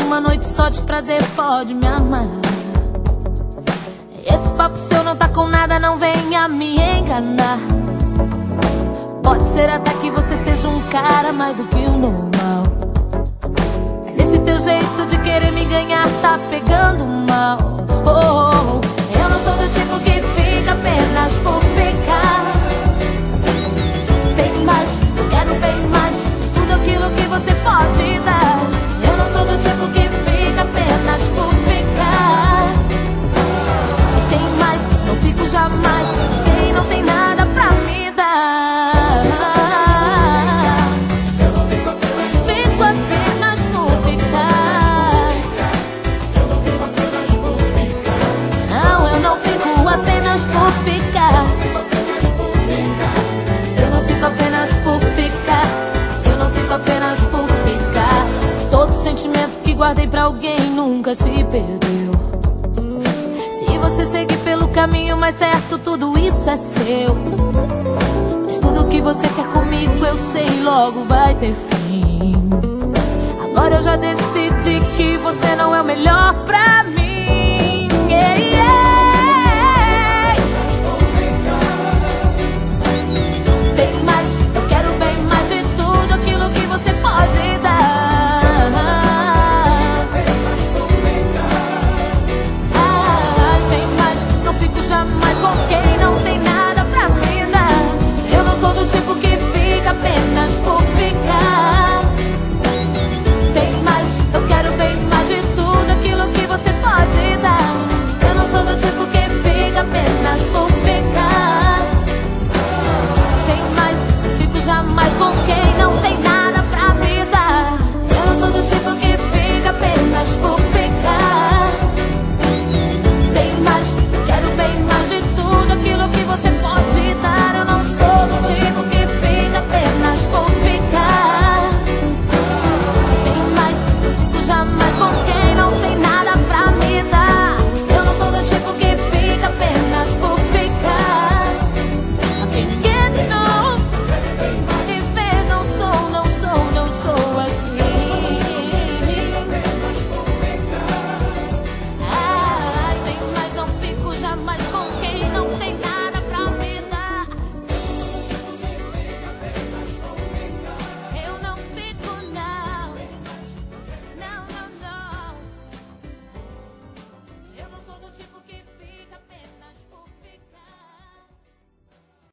uma noite só de prazer pode me amar. Esse papo seu não tá com nada, não venha me enganar. Pode ser até que você seja um cara mais do que o normal, mas esse teu jeito de querer me ganhar tá pegando mal. Eu não sou do tipo que fica apenas por ficar. Tem mais, eu quero bem mais de tudo aquilo que você pode dar. Eu não sou do tipo que fica apenas por ficar. E tem mais, não fico jamais com quem não tem nada pra me dar. Eu não fico apenas por ficar. Eu não fico apenas por ficar. Não, eu não fico apenas por ficar. Eu não fico apenas por ficar. Eu não fico apenas por ficar. Todo sentimento que guardei pra alguém nunca se perdeu. Se você seguir pelo caminho mais certo, tudo isso é seu. Mas tudo que você quer comigo, eu sei, logo vai ter fim. Agora eu já decidi que você não é o melhor pra mim.